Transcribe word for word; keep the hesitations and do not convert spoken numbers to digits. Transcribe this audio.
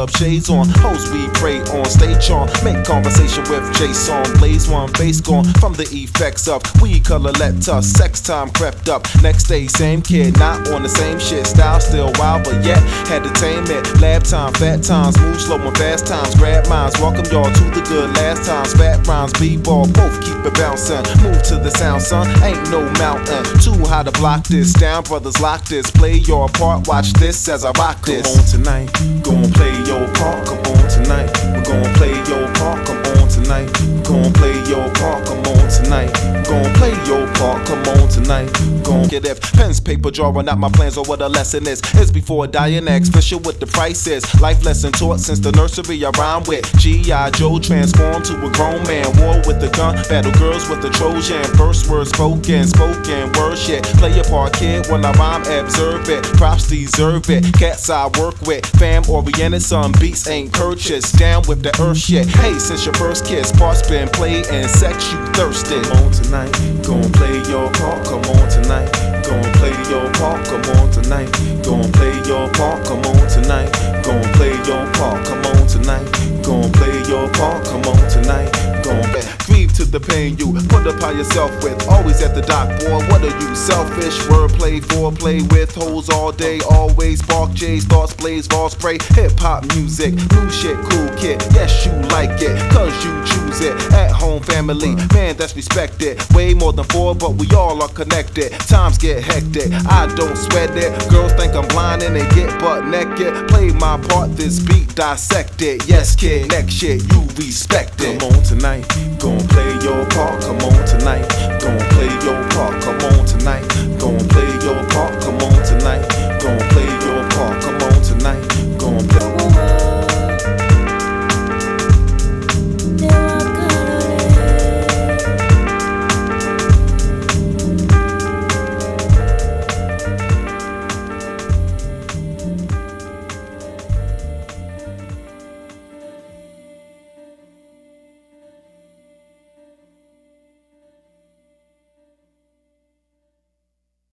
club, shades on. Hoes we pray on, stage on. Make conversation with Jason. Blaze one, bass gone from the effects of weed color, let us. Sex time crept up. Next day, same kid, not on the same shit. Style still wild, but yet entertainment. Lab time, fat times, move slow and fast times. Grab minds, welcome y'all to the good last times. Fat rhymes, b-ball, both keep it bouncing. Move to the sound, son, ain't no mountain too high to block this. Down, brothers, lock this. Play your part, watch this as I rock this. Come on tonight, gon' play your part. Come on tonight, we're gon' play your part. Come on tonight, gon' play your part. Come on tonight, gon' play your part. Come on tonight, gon' get if pens, paper, drawing out my plans or what a lesson is. It's before dying X, Fisher with the prices. Life lesson taught since the nursery I rhyme with. G I Joe transformed to a grown man. War with the gun, battle girls with the Trojan. First words spoken, spoken word shit. Play your part, kid, when I rhyme, observe it. Props deserve it. Cats I work with, fam oriented, some beats ain't purchased. Down with the earth shit. Hey, since your first kiss, parts been played and sex you thirsty. Come on tonight, gon' play your part. Come on tonight, gon' play your part. Come on tonight, gon' play your part. Come on tonight, gon' play your part. Come on tonight, gon' play your part. Come on tonight, gon' grieve to the pain you put upon yourself with. Always at the dock, boy, what are you? Selfish wordplay, foreplay with hoes all day. Always bark J's, thoughts blaze, ball spray. Hip hop music, new shit, cool kid. Yes, you like it, cause you choose it. At home family, man, that's respected. Way more than four, but we all are connected. Times get hectic, I don't sweat it. Girls think I'm blind and they get butt naked. Play my part, this beat dissect it. Yes, kid, next shit, you respect it. Come on tonight, gon' play your part. Come on tonight, gon' play your part. Come on tonight,